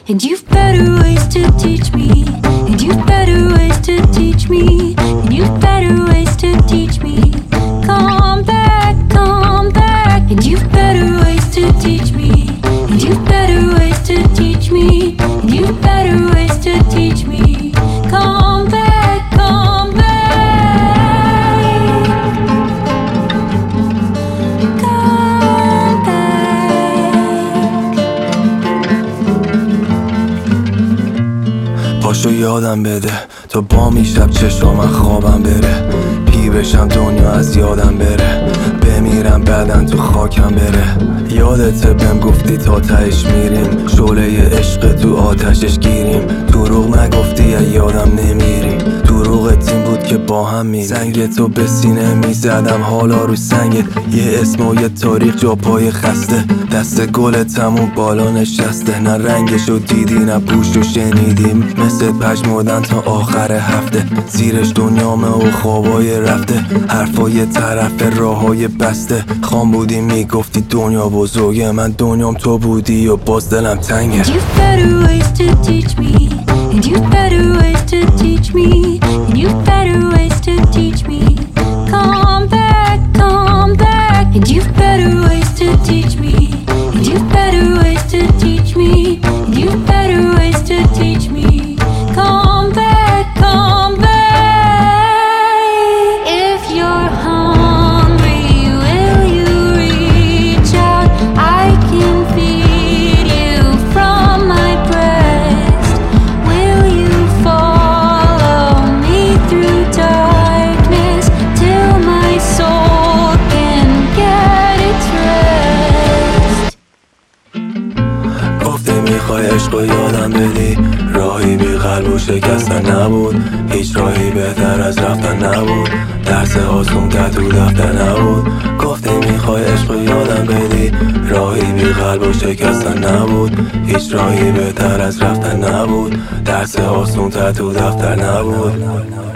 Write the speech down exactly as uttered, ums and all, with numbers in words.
And you've better ways to teach me. And you've better ways to teach me. And you've better ways to teach me. Come back, come back. And you've better ways to teach me. And you've better ways to teach me. And you've better ways to teach me. Come back, come back. Come back. پاشو یادم بده تا با می شب چشم من خوابم بره، پیر بشم دنیا از یادم بره، بمیرم بعدن تو خاکم بره. یادته بهم گفتی تا تهش میریم، شعله عشق تو آتشش گیریم. دروغ نگفتی یا یادم نمیری، دروغت این بود که با هم میری. زنگ تو به سینه میزدم حالا رو سنگت، یه اسم و یه تاریخ جا پای خسته. دست گلتم و بالا نشسته، نه رنگشو دیدی نه بوشو شنیدیم. مثل پشمردن تا آخر هفته، زیرش دنیامه و خوابای رفته. حرفای طرف راههای بسته، خام بودی میگفتی دنیا بزرگه، من دنیام تو بودی و باز دلم تنگه. And you've better ways to teach me. And you've better ways to teach me. And you've better ways to teach me. Come back, come back. And you've better ways to teach me. And you've better ways to teach me. And you've better ways to teach me. Come back, come back. If you're hungry, will you reach out? I can feed you from my breast. Will you follow me through darkness till my soul can get its rest? گفتی میخوای عشق و یادم بدی، راهی بی قلب و شکستن نبود، هیچ راهی بهتر از رفتن نبود، درس آسون در تو دفتر نبود. گفتی میخوای عشق و یادم بدی، راهی بی قلب و شکستن نبود، هیچ راهی بهتر از رفتن نبود، درس آسون در تو دفتر نبود.